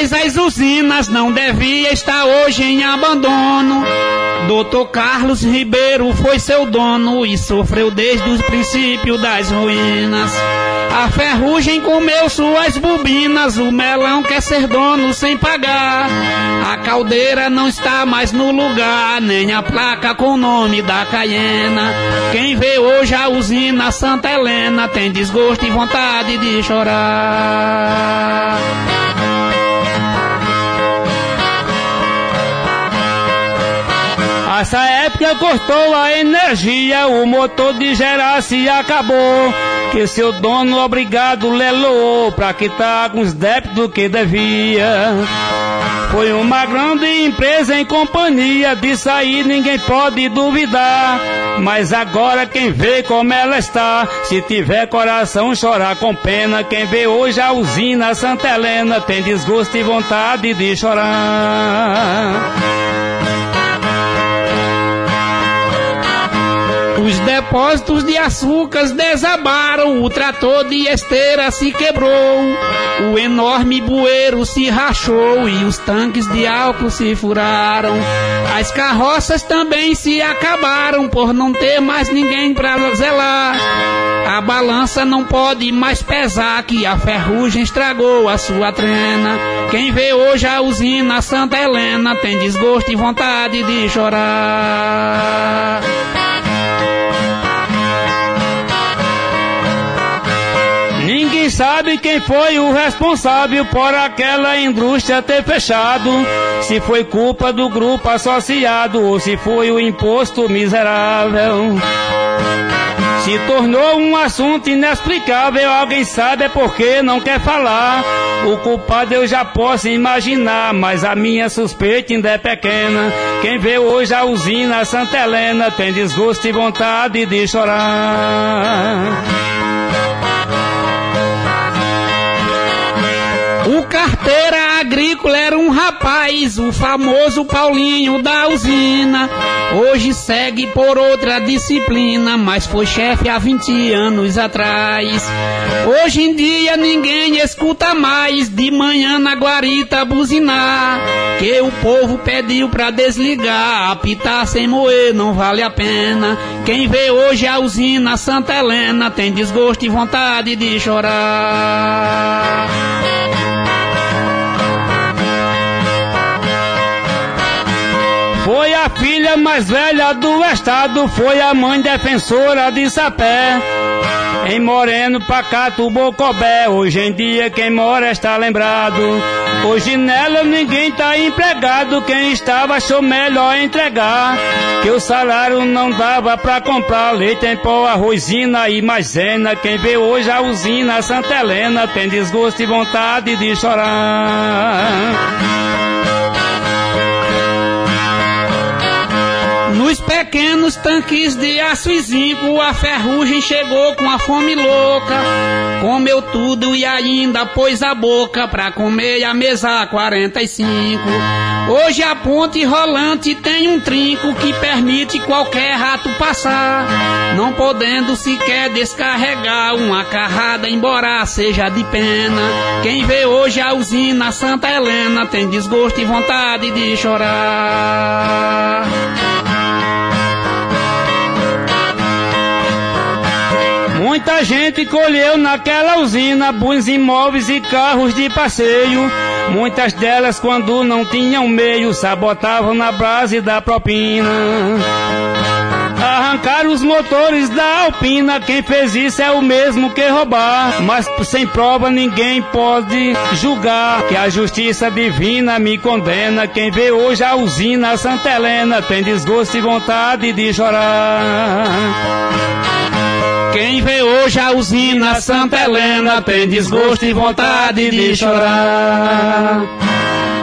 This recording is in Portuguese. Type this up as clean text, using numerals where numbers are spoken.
Mas as usinas não deviam estar hoje em abandono. Dr. Carlos Ribeiro foi seu dono e sofreu desde o princípio das ruínas. A ferrugem comeu suas bobinas, o melão quer ser dono sem pagar. A caldeira não está mais no lugar, nem a placa com o nome da Caiena. Quem vê hoje a usina Santa Helena tem desgosto e vontade de chorar. Essa época cortou a energia, o motor de gerar se acabou, que seu dono obrigado lelou pra quitar alguns débitos que devia. Foi uma grande empresa em companhia, disso aí ninguém pode duvidar. Mas agora quem vê como ela está, se tiver coração chorar com pena. Quem vê hoje a usina Santa Helena tem desgosto e vontade de chorar. Os depósitos de açúcares desabaram, o trator de esteira se quebrou, o enorme bueiro se rachou e os tanques de álcool se furaram. As carroças também se acabaram por não ter mais ninguém pra zelar. A balança não pode mais pesar que a ferrugem estragou a sua trena. Quem vê hoje a usina Santa Helena tem desgosto e vontade de chorar. Ninguém sabe quem foi o responsável por aquela indústria ter fechado, se foi culpa do grupo associado ou se foi o imposto miserável. Se tornou um assunto inexplicável, alguém sabe é porque não quer falar. O culpado eu já posso imaginar, mas a minha suspeita ainda é pequena. Quem vê hoje a usina Santa Helena tem desgosto e vontade de chorar. O carteira agrícola era um rapaz, o famoso Paulinho da usina. Hoje segue por outra disciplina, mas foi chefe há 20 anos atrás. Hoje em dia ninguém escuta mais, de manhã na guarita buzinar, que o povo pediu pra desligar, apitar sem moer não vale a pena. Quem vê hoje a usina Santa Helena tem desgosto e vontade de chorar. Foi a filha mais velha do estado, foi a mãe defensora de Sapé. Em Moreno, Pacato, Bocobé, hoje em dia quem mora está lembrado. Hoje nela ninguém tá empregado, quem estava achou melhor entregar, que o salário não dava pra comprar leite em pó, arrozina e maisena. Quem vê hoje a usina Santa Helena tem desgosto e vontade de chorar. Nos pequenos tanques de aço e zinco, a ferrugem chegou com a fome louca, comeu tudo e ainda pôs a boca pra comer a mesa 45. Hoje a ponte rolante tem um trinco que permite qualquer rato passar, não podendo sequer descarregar uma carrada, embora seja de pena. Quem vê hoje a usina Santa Helena tem desgosto e vontade de chorar. Muita gente colheu naquela usina bons imóveis e carros de passeio. Muitas delas, quando não tinham meio, sabotavam na base da propina. Arrancaram os motores da Alpina, quem fez isso é o mesmo que roubar. Mas sem prova ninguém pode julgar, que a justiça divina me condena. Quem vê hoje a usina Santa Helena tem desgosto e vontade de chorar. Quem vê hoje a usina Santa Helena tem desgosto e vontade de chorar.